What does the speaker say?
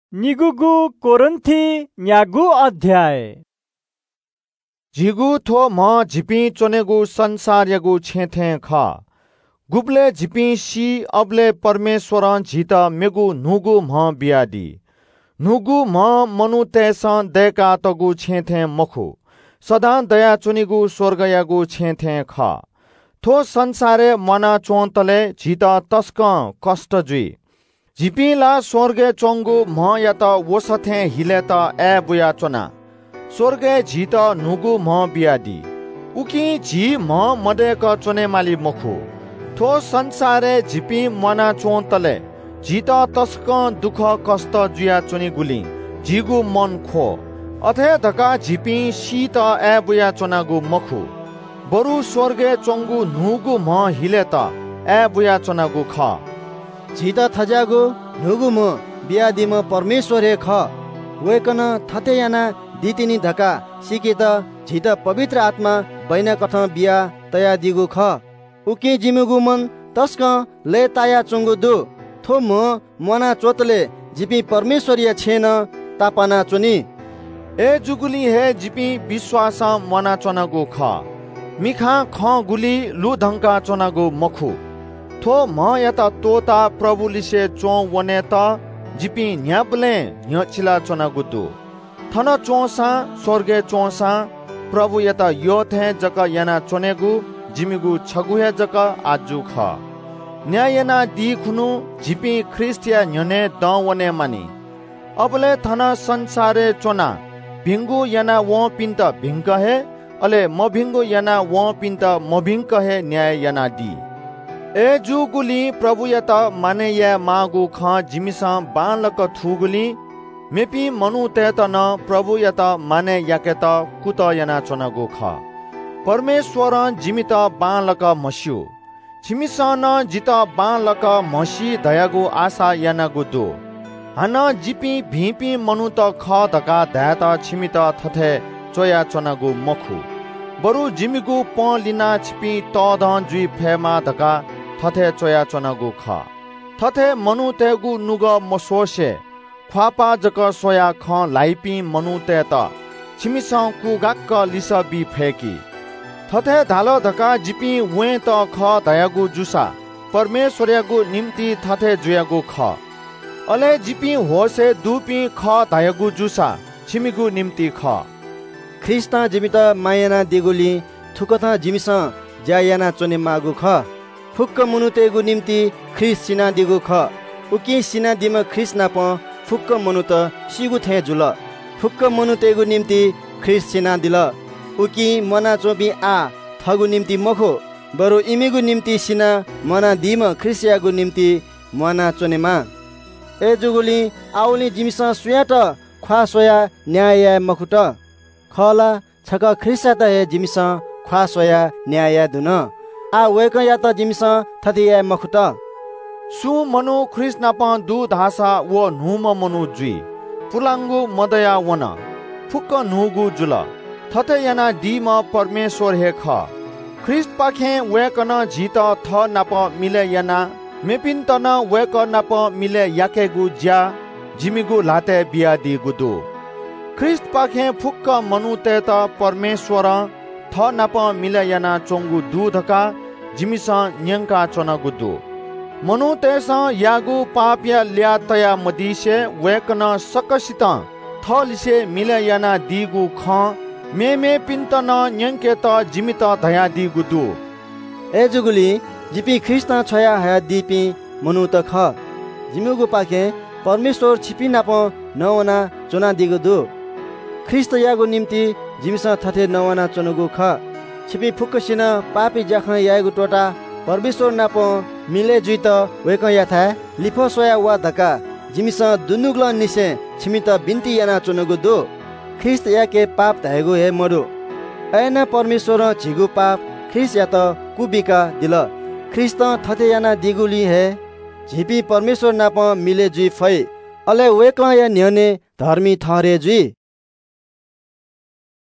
निगुगु कोरन्थी न्यागु अध्याय जिगु थो म झिपी चोनेगु संसार यगु छेथे ख गुबले झिपी सी अबले परमेश्वर झित मेगु नुगु म बियादी नुगु म मनु तेस देका तगु छेथे मखु सदा दया चुनिगु स्वर्ग यगु छेथे ख थो संसारे मना चोन्तले झित तस्क कष्ट जुई झिपिला स्वर्गे चोंगु म यत वसथे हिले त ए बुया चोना स्वर्गे झित नुगु म बियादी उकी झी म मदेक चोने माली मखु थो संसारे झिपी मना चोन्तले झित तस्क दुख कष्ट जुया चोनी गुली झिगु मन खो अथे धका झिपी शीत ए बुया चोनागु मखु बरु स्वर्गे चोंगु नुगु म हिले त ए बुया चोनागु ख झित थजागु नुगु म बियादी म परमेश्वर हे ख वेकन थते याना दितिनी धका सिके त झित पवित्र आत्मा बैना कथ बिया तया दिगु ख उके जिमुगु मन तस्क ले ताया चुंगु दु थो म मना चोतले जिपी परमेश्वरीय छेन तापना चुनी ए जुगुली हे जिपी विश्वास मना चोनागु ख मिखा ख गुली लु धंका चोनागु मखु थो म यता तोता प्रभु लिसे चो वने त जिपी न्याबले न्यचिला चोनागु दु थन चोसा स्वर्गे चोसा प्रभु यता यो थे जक याना चोनेगु जिमिगु छगुहे जक आजु ख न्यायना दी खुनु जिपी ख्रिस्टिया न्यने द वने मानी अबले थन संसारे चोना भिंगु याना वो पिन्त भिंक हे अले म भिंगु याना वो पिन्त म भिंक हे न्याय याना दी ए जुगुली प्रभु यत माने या मागु ख जिमिसा बालक थुगुली मेपी मनु तेत न प्रभु यत माने याकेत कुत याना चोनागु ख परमेश्वर जिमित बालक मस्यु छिमिसा न जित बालक मसी दयागु आशा यानागु दु हन जिपी भिपी मनु त ख धका धात छिमित थथे चोया चोनागु मखु बरु जिमिगु प लिना छिपी तद जुइ फेमा धका थथे चोया चोनागु ख थथे मनु तेगु नुग मसोसे ख्वापा जक सोया ख लाइपी मनु ते त छिमिसा कुगाक्क लिस बि फेकी थथे धालो धका जिपी वे त ख दयागु जुसा परमेश्वरगु निम्ति थथे जुयागु ख अले जिपी होसे दुपी ख दयागु जुसा छिमिगु निम्ति ख ख्रिस्ता जिमित मायाना दिगुली थुकथा जिमिसा ज्यायाना चोने मागु ख फुक्क मनुतेगु निम्ति ख्रिस सिना दिगु ख उकी सिना दिम ख्रिस नाप फुक्क मनु त सिगु थे जुल फुक्क मनुतेगु निम्ति ख्रिस सिना दिल उकी मना चोबी आ थगु निम्ति मखो बरु इमेगु निम्ति सिना मना दिम ख्रिसयागु निम्ति मना चोनेमा ए जुगुली आउली जिमिसा सुयाट ख्वा सोया न्याय मखुट खला छक ख्रिसा त हे जिमिसा ख्वा सोया न्याय दुन आ वेक या त जिमिसा थदिया मखुट सु मनु ख्रिस नाप दु धासा वो नुम मनु जुई पुलांगु मदया वन फुक्क नुगु जुल थते याना दिम परमेश्वर हे ख ख्रिस्ट पाखे वेकन झित थ नाप मिले याना मेपिन तना वेक नाप मिले याकेगु ज्या जिमिगु लाते बिया दिगु दु ख्रिस्ट पाखे फुक्क मनु ते त परमेश्वर थ नाप मिले याना चोंगु दु धका जिमिसा न्यंका चोनागु दु मनु तेस यागु पापिया ल्या तया मदिसे वेकन सकसित थलिसे मिले याना दिगु ख मे पिन्तन न्यंके त जिमित दया दिगु दु ए जुगुली जिपी ख्रिस्ता छया हया दिपी मनु त ख जिमुगु पाखे परमेश्वर छिपी नाप नवना चोना दिगु दु ख्रिस्त यागु निम्ति जिमिसा थथे नवना चोनुगु ख छिपी फुक्कसिन पापी जाख यागु टोटा परमेश्वर नाप मिले जुइत वेक याथा लिफो सोया वा धका जिमिसा दुनुग्ल निसे छिमित बिन्ती याना चोनुगु दु ख्रिस्त याके पाप धायगु हे मरु ऐना परमेश्वर झिगु पाप ख्रिस्त या त कुबिका दिल ख्रिस्त थथे याना दिगुली हे झिपी परमेश्वर नाप मिले जुइ फै अले वेक या न्यने धर्मी थरे जुइ।